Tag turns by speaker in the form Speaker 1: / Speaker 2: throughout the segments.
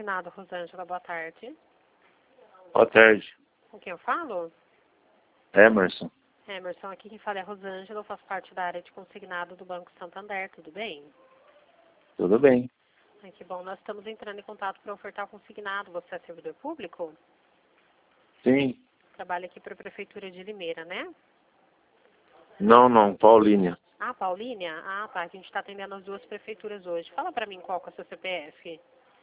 Speaker 1: Consignado, Rosângela, boa tarde.
Speaker 2: Boa tarde.
Speaker 1: Com quem eu falo?
Speaker 2: Emerson.
Speaker 1: Emerson, aqui quem fala é Rosângela, eu faço parte da área de consignado do Banco Santander, tudo bem?
Speaker 2: Tudo bem.
Speaker 1: Ai, que bom, nós estamos entrando em contato para ofertar consignado. Você é servidor público?
Speaker 2: Sim.
Speaker 1: Trabalha aqui para a Prefeitura de Limeira, né?
Speaker 2: Não, Paulínia.
Speaker 1: Ah, Paulínia? Ah, tá, a gente está atendendo as duas prefeituras hoje. Fala para mim qual que é o seu CPF.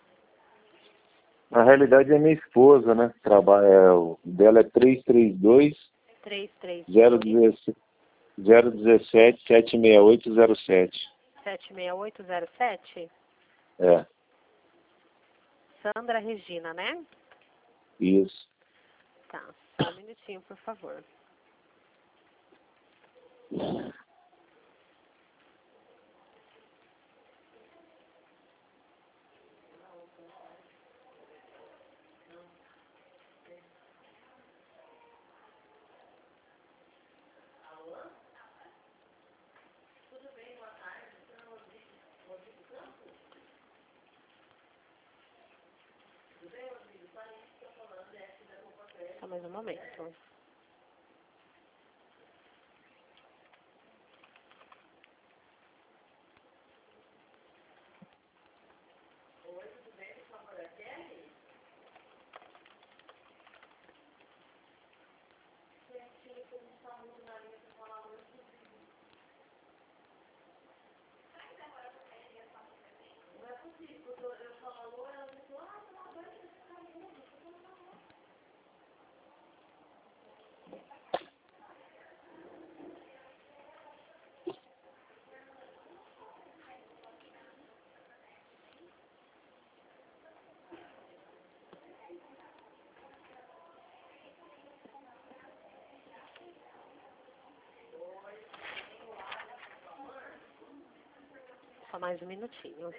Speaker 2: Na realidade é minha esposa, né? O dela é 332
Speaker 1: 332
Speaker 2: 017 76807.
Speaker 1: 76807?
Speaker 2: É,
Speaker 1: Sandra Regina, né?
Speaker 2: isso.
Speaker 1: Tá, só um minutinho, por favor. Só mais um momento. Só mais um minutinho.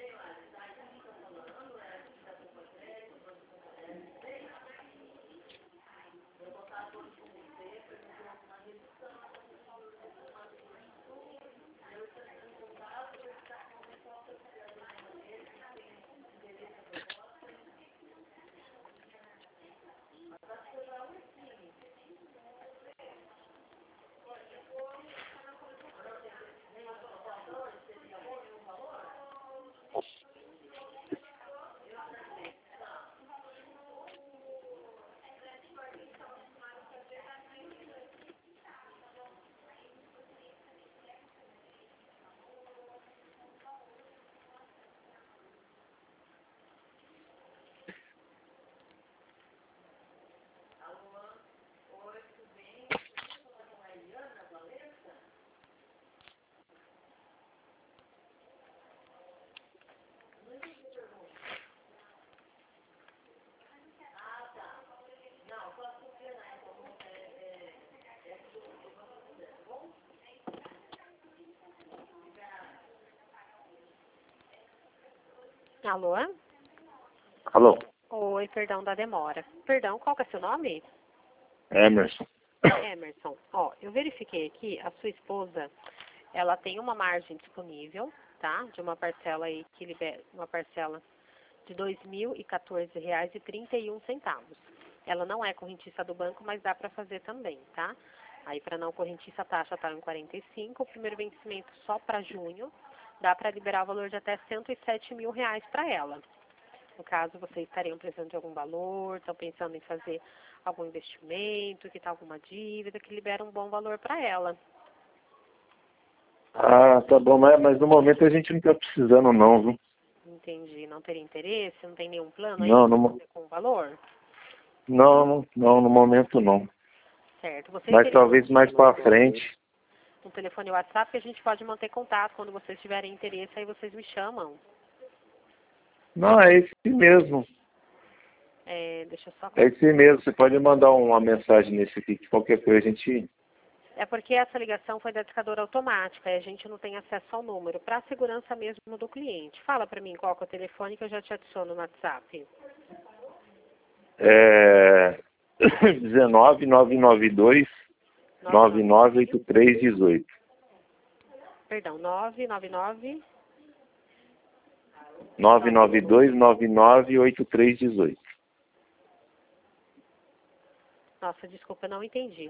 Speaker 1: Alô?
Speaker 2: Alô?
Speaker 1: Oi, perdão da demora. Perdão, qual que é seu nome?
Speaker 2: Emerson.
Speaker 1: Emerson. Ó, eu verifiquei aqui, a sua esposa, ela tem uma margem disponível, tá? De uma parcela aí que libera, uma parcela de R$ 2.014,31. Ela não é correntista do banco, mas dá para fazer também, tá? Aí para não correntista a taxa tá em 45, o primeiro vencimento só para junho, dá para liberar o valor de até R$ 107 mil para ela. No caso, vocês estariam precisando de algum valor, estão pensando em fazer algum investimento, quitar alguma dívida, que libera um bom valor para ela.
Speaker 2: Ah, tá bom, mas no momento a gente não tá precisando não, viu?
Speaker 1: Entendi. Não teria interesse? Não tem nenhum plano aí
Speaker 2: Não,
Speaker 1: com o valor?
Speaker 2: não, no momento não.
Speaker 1: Certo. Vocês
Speaker 2: Mas
Speaker 1: teriam
Speaker 2: talvez mais pra frente.
Speaker 1: um telefone WhatsApp que a gente pode manter contato. Quando vocês tiverem interesse, aí vocês me chamam.
Speaker 2: Não, é esse mesmo.
Speaker 1: Deixa eu só...
Speaker 2: É esse mesmo. Você pode mandar uma mensagem nesse aqui, que qualquer coisa a gente...
Speaker 1: É porque essa ligação foi da discadora automática e a gente não tem acesso ao número, para a segurança mesmo do cliente. Fala para mim qual que é o telefone que eu já te adiciono no WhatsApp.
Speaker 2: 19992 998318.
Speaker 1: Perdão, 999...
Speaker 2: 992998318.
Speaker 1: Nossa, desculpa, eu não entendi.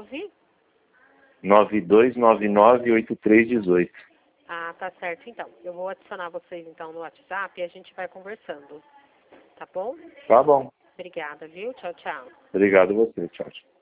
Speaker 2: 92998318.
Speaker 1: Ah, tá certo, então. Eu vou adicionar vocês, então, no WhatsApp e a gente vai conversando. Tá bom?
Speaker 2: Tá bom.
Speaker 1: Obrigada, viu? Tchau, tchau.
Speaker 2: Obrigado a você. Tchau, tchau.